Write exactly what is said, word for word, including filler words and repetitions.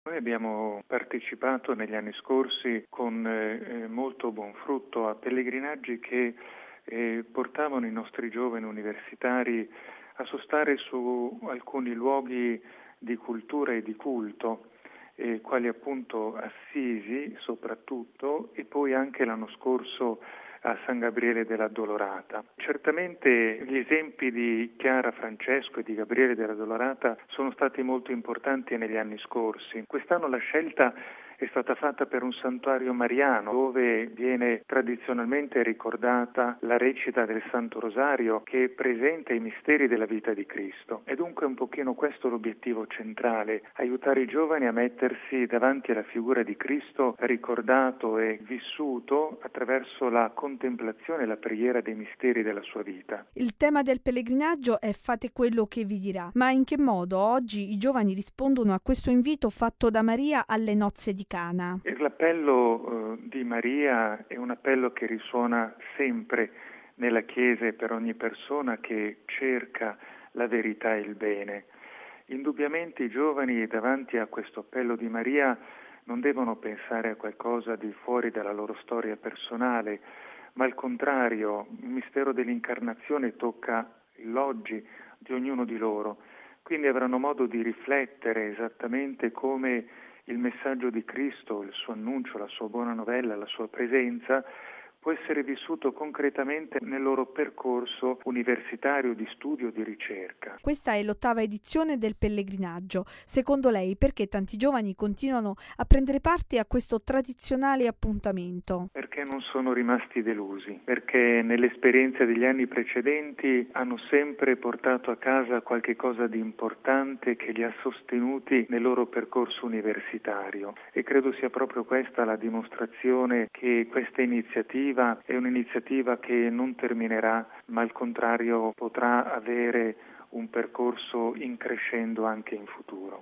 Noi abbiamo partecipato negli anni scorsi con eh, molto buon frutto a pellegrinaggi che eh, portavano i nostri giovani universitari a sostare su alcuni luoghi di cultura e di culto, eh, quali appunto Assisi soprattutto, e poi anche l'anno scorso a San Gabriele dell'Addolorata. Certamente gli esempi di Chiara Francesco e di Gabriele dell'Addolorata sono stati molto importanti negli anni scorsi. Quest'anno la scelta è stata fatta per un santuario mariano dove viene tradizionalmente ricordata la recita del Santo Rosario che presenta i misteri della vita di Cristo. E dunque un pochino questo l'obiettivo centrale, aiutare i giovani a mettersi davanti alla figura di Cristo ricordato e vissuto attraverso la contemplazione e la preghiera dei misteri della sua vita. Il tema del pellegrinaggio è fate quello che vi dirà, ma in che modo oggi i giovani rispondono a questo invito fatto da Maria alle nozze di Cana? L'appello eh, di Maria è un appello che risuona sempre nella Chiesa e per ogni persona che cerca la verità e il bene. Indubbiamente i giovani davanti a questo appello di Maria non devono pensare a qualcosa di fuori dalla loro storia personale, ma al contrario, il mistero dell'incarnazione tocca l'oggi di ognuno di loro. Quindi avranno modo di riflettere esattamente come il messaggio di Cristo, il suo annuncio, la sua buona novella, la sua presenza può essere vissuto concretamente nel loro percorso universitario di studio, di ricerca. Questa è l'ottava edizione del pellegrinaggio. Secondo lei, perché tanti giovani continuano a prendere parte a questo tradizionale appuntamento? Perché non sono rimasti delusi, perché nell'esperienza degli anni precedenti hanno sempre portato a casa qualche cosa di importante che li ha sostenuti nel loro percorso universitario e credo sia proprio questa la dimostrazione che questa iniziativa è un'iniziativa che non terminerà, ma al contrario potrà avere un percorso in crescendo anche in futuro.